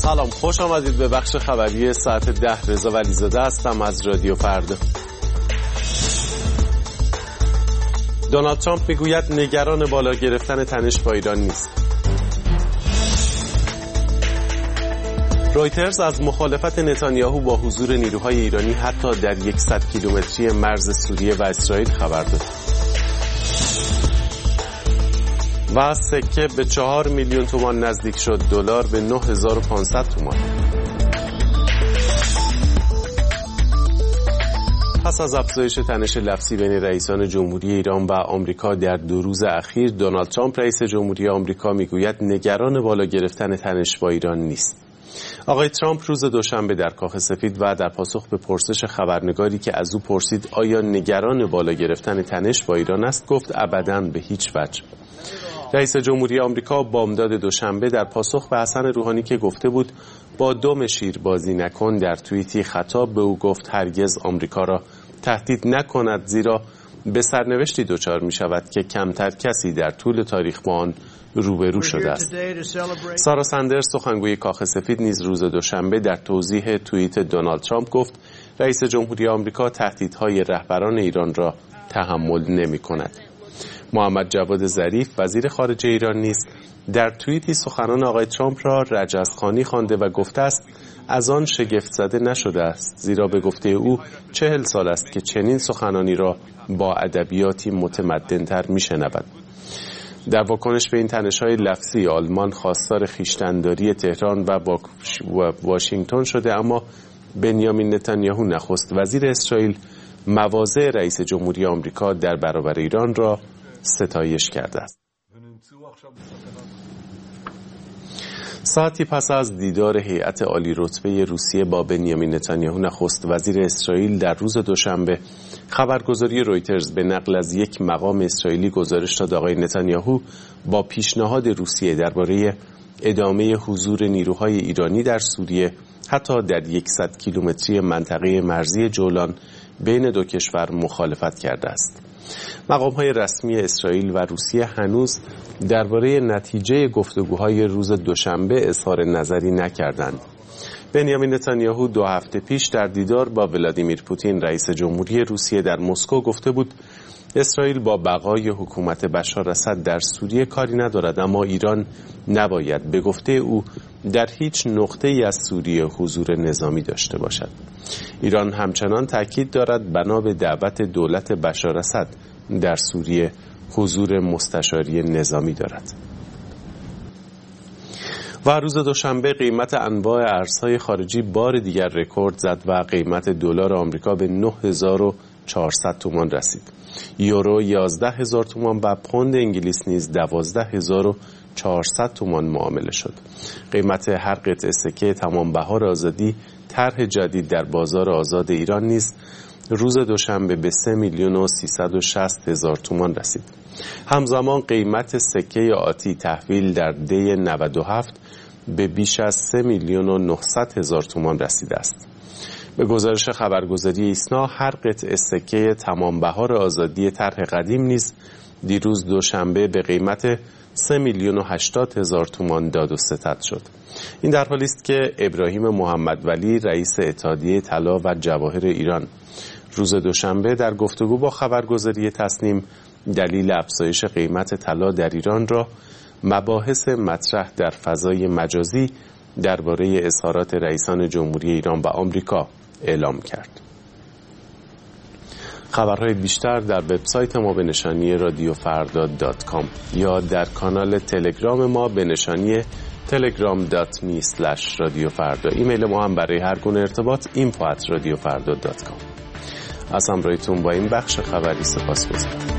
سلام، خوش آمدید به بخش خبری ساعت 10. رضا ولیزاده هستم از رادیو فردا. دونالد ترامپ میگوید نگران بالا گرفتن تنش با ایران نیست. رویترز از مخالفت نتانیاهو با حضور نیروهای ایرانی حتی در 100 کیلومتری مرز سوریه و اسرائیل خبر داد. و سکه به 4 میلیون تومان نزدیک شد، دلار به 9500 تومان. پس از افزایش تنش لفظی بین رئیسان جمهوری ایران و آمریکا در 2 روز اخیر، دونالد ترامپ رئیس جمهوری آمریکا میگوید نگران بالا گرفتن تنش با ایران نیست. آقای ترامپ روز دوشنبه در کاخ سفید و در پاسخ به پرسش خبرنگاری که از او پرسید آیا نگران بالا گرفتن تنش با ایران است، گفت ابداً، به هیچ وجه. رئیس جمهوری آمریکا بامداد دوشنبه در پاسخ به حسن روحانی که گفته بود با دم شیر بازی نکن، در توییتی خطاب به او گفت هرگز آمریکا را تهدید نکند، زیرا به سرنوشتی دچار می شود که کمتر کسی در طول تاریخ با آن روبرو شده است. سارا سندرز، سخنگوی کاخ سفید، نیز روز دوشنبه در توضیح توییت دونالد ترامپ گفت رئیس جمهوری آمریکا تهدیدهای رهبران ایران را تحمل نمی کند. محمد جواد ظریف، وزیر خارجه ایران، نیز در توییتی سخنان آقای ترامپ را رجزخوانی خوانده و گفته است از آن شگفت زده نشده است، زیرا به گفته او 40 سال است که چنین سخنانی را با ادبیاتی متمدن‌تر می‌شنود. در واکنش به این تنش‌های لفظی، آلمان خواستار خویشتن‌داری تهران و واشنگتن شده، اما بنیامین نتانیاهو نخست وزیر اسرائیل مواضع رئیس جمهوری آمریکا در برابر ایران را ستایش کرده است. ساعتی پس از دیدار هیئت عالی رتبه روسیه با بنیامین نتانیاهو نخست وزیر اسرائیل در روز دوشنبه، خبرگزاری رویترز به نقل از یک مقام اسرائیلی گزارش داد آقای نتانیاهو با پیشنهاد روسیه درباره ادامه حضور نیروهای ایرانی در سوریه حتی در 100 کیلومتری منطقه مرزی جولان بین دو کشور مخالفت کرده است. مقام‌های رسمی اسرائیل و روسیه هنوز درباره نتیجه گفتگوهای روز دوشنبه اظهار نظری نکردند. بنیامین نتانیاهو 2 هفته پیش در دیدار با ولادیمیر پوتین رئیس جمهوری روسیه در مسکو گفته بود اسرائیل با بقای حکومت بشار اسد در سوریه کاری ندارد، اما ایران نباید به گفته او در هیچ نقطه‌ای از سوریه حضور نظامی داشته باشد. ایران همچنان تاکید دارد بنا به دعوت دولت بشار اسد در سوریه حضور مستشاری نظامی دارد. و روز دوشنبه قیمت انواع ارزهای خارجی بار دیگر رکورد زد و قیمت دلار آمریکا به 9400 تومان رسید. یورو 11000 تومان و پوند انگلیس نیز 12400 تومان معامله شد. قیمت هر قطعه سکه تمام بهار آزادی طرح جدید در بازار آزاد ایران نیز روز دوشنبه به 3,360,000 تومان رسید. همزمان قیمت سکه آتی تحویل در دی 97 به بیش از 3,900,000 تومان رسیده است. به گزارش خبرگزاری ایسنا، هر قطعه سکه تمام بهار آزادی طرح قدیم نیز دیروز دوشنبه به قیمت 3,080,000 تومان داد و ستد شد. این در حالی است که ابراهیم محمد ولی، رئیس اتحادیه طلا و جواهر ایران، روز دوشنبه در گفتگو با خبرگزاری تصنیم دلیل افزایش قیمت طلا در ایران را مباحث مطرح در فضای مجازی درباره اظهارات رئیسان جمهوری ایران و آمریکا اعلام کرد. خبرهای بیشتر در وبسایت ما به نشانی radiofardad.com یا در کانال تلگرام ما به نشانی telegram.me/radiofarda. ایمیل ما هم برای هر گونه ارتباط info@radiofardad.com. از همراهیتون با این بخش خبری سپاسگزارم.